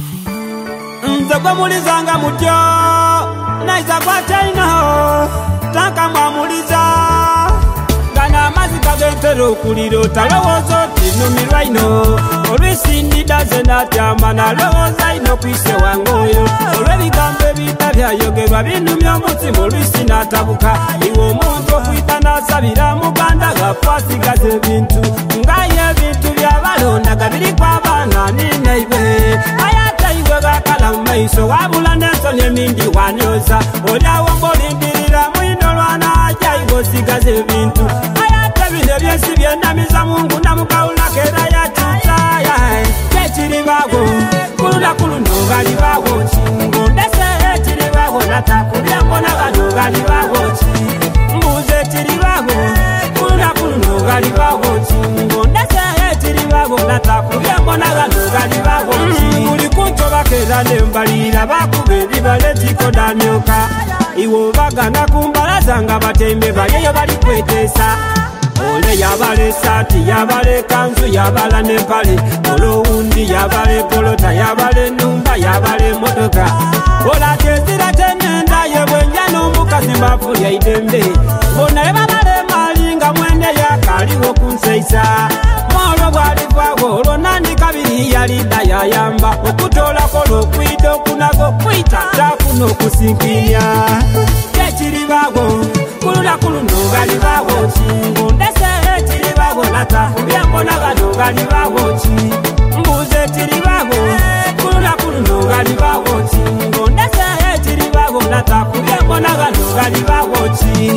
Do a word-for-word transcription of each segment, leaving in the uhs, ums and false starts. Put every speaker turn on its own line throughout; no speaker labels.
Nze gwe mulizanga mutyo naiza gwatainaho tanka mwamuliza gana amazi gagentera okulira otalowooza oti nnumirwa ino olwisi ndidaze natyama nalowooza ino kwise wange oyo olw'ebigambo ebita byayogerwa binumya omutima olwisi natabuka iwe omuntu okuyita nasabira muganda gafasigaza ebintu ngaye ebintu byabalondaga biri kw'abaana ninaibe ayataiwe gakala mu maiso wabula n'ensoni emingi wanyoza olyawo ng'olindirira mwino lwana ajaiwe osigaza ebintu ayate bino byensi byenamiza mungu namukawulako era yakyusa kyekiri bago kulula kuluno gali bago kingo ndese ekiri bago natakubya mbona bano gali bago ki mbuze ekiri bago kulula kuluno gali bago kingo ndese ekiri bago natakubya mbona bano gali bago ki buli kuntobakera nembalira bakuba ebibale tikodamyoka iwo bagana kumbalaza nga batembe balyeyo bali kweteesa ole yabale sati yabale kanzu yabala nempale olowundi yabale polota yabale numba yabale motoka ola tezira tenenda yebwenja n'omukazi mbafulya idembe bonaye babale mali nga mwene yakaliwo kunseisa mwolwo bwalivaawo olwo nandi kabiri yalinda yayamba okutolako lwokwida okunago kwita tafuna okusinkinya kyekiri bago kulula kuluno gali bago kingo ndese ekiri bago natakubya mbona bano gali bago ki mbuze ekiri bago kulula kuluno gali bago kingo ndese ekiri bago natakubya mbona bano gali bago ki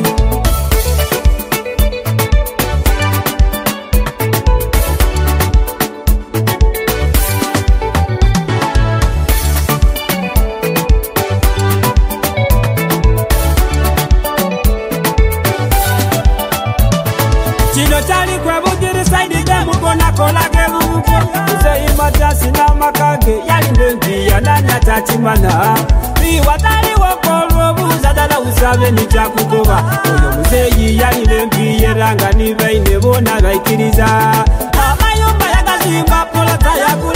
Chino chali kwe bugiri saidi demu kona kola ke bubuko Use imatasi na makage yali ndengi ya nanya tachimana Ni watali wakolo buza dala usabe ni chakukoba Oyo muzeyi yali ndengi yeranga ni baine bona baikiriza Amayumba ya gazimba pola taya kula